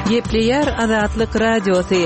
Gepleyer Azatlyk Radiosu.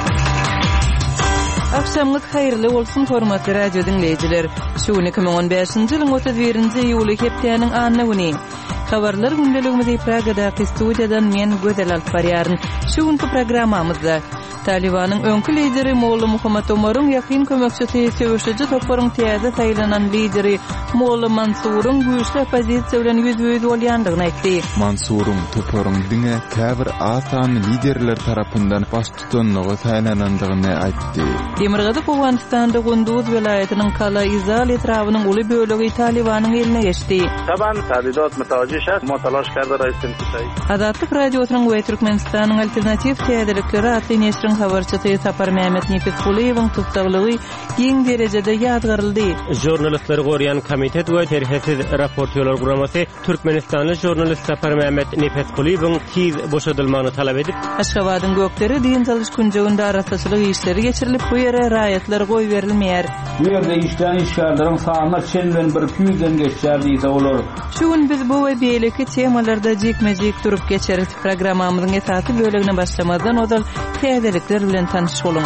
Akşamlyk hayrly bolsun hormatly radio dinleyijiler. Şu 2015-nji ýylyň 31-nji iýuly hepdeniň anyny güni. Habarlar gündeligimizi Pragada studiýadan men Gözel Alparýaryn. Şu günkü programmamyzda Talibanyň öňkü lideri Molla Muhammed Omaryň ýakyn kömekçisi Söwüşçi toparyň täze saýlanan lideri Molla Mansuryň güýçli opozisiýa bilen ýüz-ýüz bolýandygyny aýtdy. Mansuryň toparyň diňe käbir asan liderler tarapyndan baş tutanlygy saýlanandygyny aýtdy. Demirgady Awganistanda Gündüz welaýatynyň Kala Izal etrawynyň uly bölegi Talibanyň eline geçdi. Taban tadidat mutawajjih şäh mutalaş karda raýsym tutay. Azatlyk radiosynyň we Türkmenistanyň alternativ täzelikleri atly neşriň habarçysy Sapar Mehmet Nefesguliýewiň tutdaglygy giň derejede ýadgaryldy. Jurnalistler gorýan komitet we terhesiz raportörler guramasy Türkmenistanly jurnalist Sapar Mehmet Nefesguliýewiň tiz boşadylmagyny talap edip, Aşgabatyň gökleri diýen çalyş günjeginde arasaçylyk işleri geçirilip bu ýere raýatlar goý berilmeýär. Bu ýerde işgärlerin sanyna çenlen 100-den geçýär diýse bolar. Şu gün biz bu we beýleki temalarda jekmejek durup geçerik. Programmamyzyň esasy bölegine başlamazdan odal täzelikler bilen tanyş bolun.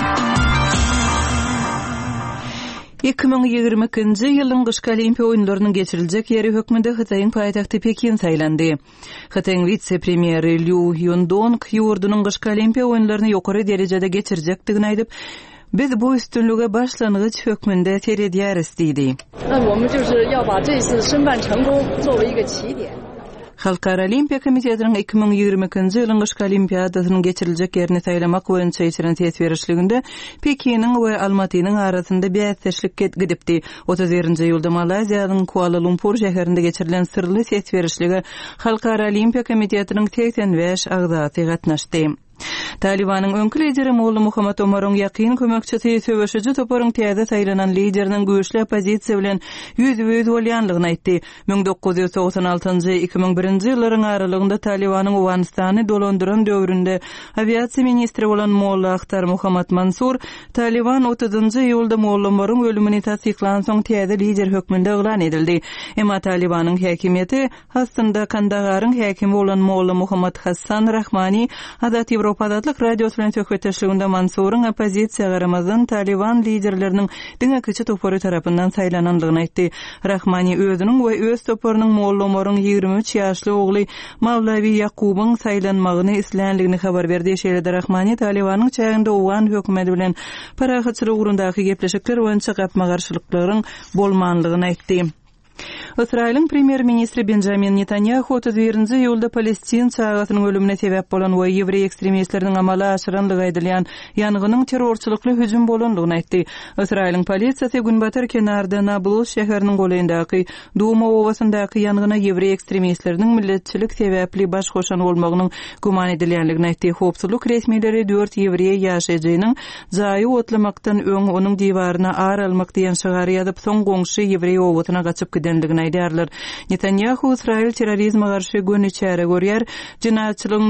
2022-nji ýylyň gyşky olimpiýa oýunlarynyň geçiriljek ýeri hökmünde Hytaýyň paýtagty Pekin saýlandy. Hytaýyň vitse-premieri Liu Yundong ýurdunyň gyşky olimpiýa oýunlaryny ýokary derejede geçirjekdigini aýdyp, biz bu üstünlüge başlangıç hökmünde teredýäris diýdi. Halkara Olimpiya Komitetiniň 2022-nji ýylyň gyşky olimpiadasynyň geçiriljek ýerini saýlamak boýunça ýetiren tesberişliginde Pekiniň we Almatynyň arasynda bäsleşlik gidipdi. 31-nji ýylda Malaziýanyň Kuala Lumpur şäherinde geçirilen sirli tesberişlige Halkara Olimpiya Komitetiniň 85 agzasy gatnaşdy. Talibanyň öňkü lideri Molla Muhammed Omaryň ýakyn kömekçisi Söwüşçi toparyň täze saýlanan lideriniň güýçli opozisiýa bilen ýüz-ýüz bolýandygyny aýtdy. 1996-njy 2001-nji ýyllaryň aralygynda Talibanyň Awganistany dolandyran döwründe aviasiýa ministri bolan Molla Akhtar Muhammad Mansur, Taliban 30-njy ýylda Molla Omaryň ölümini tasdiklan soň täze lider hökmünde elan edildi. Emma Talibanyň häkimiýeti aslynda Kandaharyň häkimi bolan Molla Muhammad Hassan Rahmani Azat Ýewropadatlyk radiosu bilen söhbetleşiginde Mansuryň opozisiýa garamazdan Taliban liderleriniň diňe köçe topary tarapyndan saýlanandygyny aýtdy. Rahmani özüniň we öz toparynyň Molla Omaryň 23 ýaşly ogly Mavlavi Yaqubyň saýlanmagyny islenligini habar berdi. Şeýle Rahmani Talibanyň çäginde Owgan hökümeti bilen parahatçylyk ugrundaky gepleşikler boýunça gapma garşylyklaryň bolmanlygyny aýtdy. Israýlyň premier ministri Benjamin Netanyahu 31-nji ýylda Palestin çağatynyň ölümine sebäp bolan we ýewrey ekstremistleriniň amala aşyranlygy aýdylýan ýangýnyň terrorçylykly hüjüm bolandygyny aýtdy. Israýlyň polisiýasy Günbatar kenarda Nablus şäheriniň goleýindaky Duma owasyndaky ýangýna ýewrey ekstremistleriniň milletçilik sebäpli baş goşan bolmagynyň guman edilýänligini aýtdy. Howpsuzlyk resmiýetleri 4 ýewrey ýaşaýjynyň jaýy otlamakdan öň onuň diýwaryna ar almak diýen şagary ýazyp soň goňşy ýewrey owatyna gaçyp dendigini aýdýarlar. Netanyahu Israil terrorizme garşy göni çäre görýär, jinaatçylygyň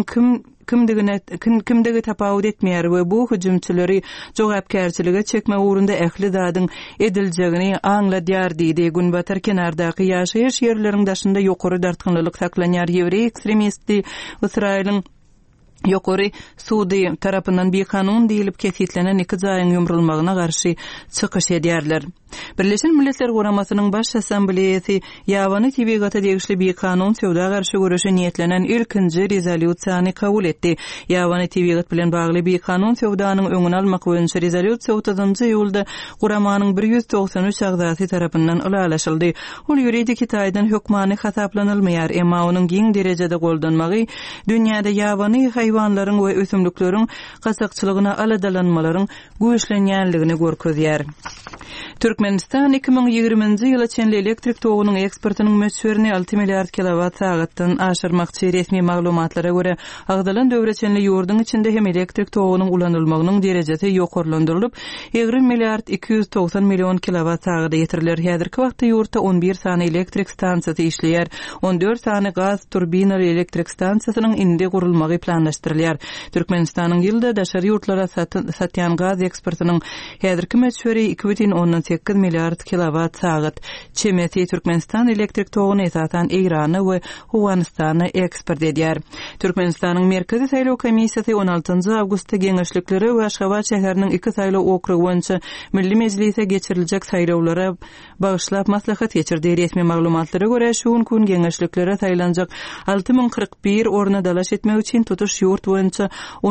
kimdigi tapawut etmeýär we bu hüjümçileri jogapkärçilige çekme ugrunda ähli zadyň ediljegini aňladýar diýdi. Günbatar kenardaky ýaşaýyş ýerleriň daşynda ýokary dartgynlyk saklanýar ýewrey ekstremisti Israiliň ýokary sudy tarapyndan bir kanun diýilip kesitlenen iki jaýyň ýumrulmagyna garşy çykyş edýärler. Birleşen Milletler Guramasynyň baş assambleýasy ýawany tebigaty degişli bir kanun söwda garşy görüşe niýetlenen ilkinji rezolýusiýany kabul etdi. Ýawany tebigat bilen bagly bir kanun söwdanyň öňüni almak boýunça rezolýusiýa 30-njy ýylda Guramanyň 193 agzasy tarapyndan ulalaşyldy. Ol ýuridik Hitaýdan hökmany hasaplanylmaýar, emma onuň giň derejede goldanmagy dünýäde ýawany haýwanlaryň we ösümlikleriň gasakçylygyna aladalanmalaryň güýçlenýänligini görkezýär. Türkmenistan 2020-nji ýyla çenli elektrik togunyň eksportynyň möçberini 6 milliard kilowat-saatdan aşyrmakçy resmi maglumatlara görä agdalan döwreçenli ýurduň içinde hem elektrik togunyň ulanylmagynyň derejesi ýokarlandyrylyp 20 milliard 290 million kilowat-saata ýetirilir. Häzirki wagtda ýurtda 11 sany elektrik stansiýasy işleýär. 14 sany gaz turbinaly elektrik stansiýasynyň indi gurulmagy planlaşýar. rejallaşdyrylýar. Türkmenistanyň ýylda daşary ýurtlara satýan gaz eksportynyň häzirki meçheri 2,8 milliard kilowat saat çemeti Türkmenistan elektrik togyny satan Eýrany we Owganystany eksport edýär. Türkmenistanyň Merkezi saýlaw komissiýasy 16 awgustda geňeşlikleri we Aşgabat şäheriniň 2 saýlaw okrugy boýunça Milli Mejlise geçiriljek saýlawlara bagyşlap maslahat geçirdi. Resmi maglumatlara görä şu gün geňeşliklere saýlanjak 6041 orna dalaş etmek üçin tutuş ýurt boýunça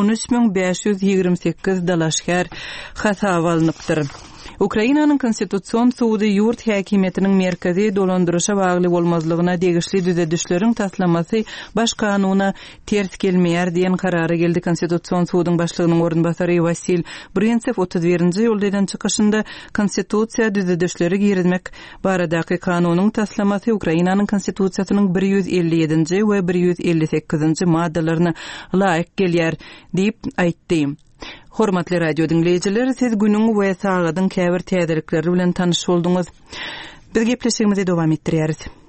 13528 dalaşkar hasaba alınıpdyr. Ukrainanyň konstitusiýon sudy ýurt häkimetiniň merkezi dolandyrışa bagly bolmazlygyna degişli düzedişleriň taslamasy baş kanunyna ters gelmeýär diýen karary geldi. Konstitusiýon sudyň başlygynyň orunbasary Vasil Brentsev 31-nji ýyldan çykyşynda konstitusiýa düzedişleri girizmek baradaky kanunyň taslamasy Ukrainanyň konstitusiýasynyň 157-nji we 158-nji maddalaryna laýyk gelýär diýip aýtdy. Hormatly radio dinleýijiler, siz günüň we sagatyň käbir täzelikleri bilen tanyş bolduňyz. Biz gepleşigimizi dowam etdirýäris.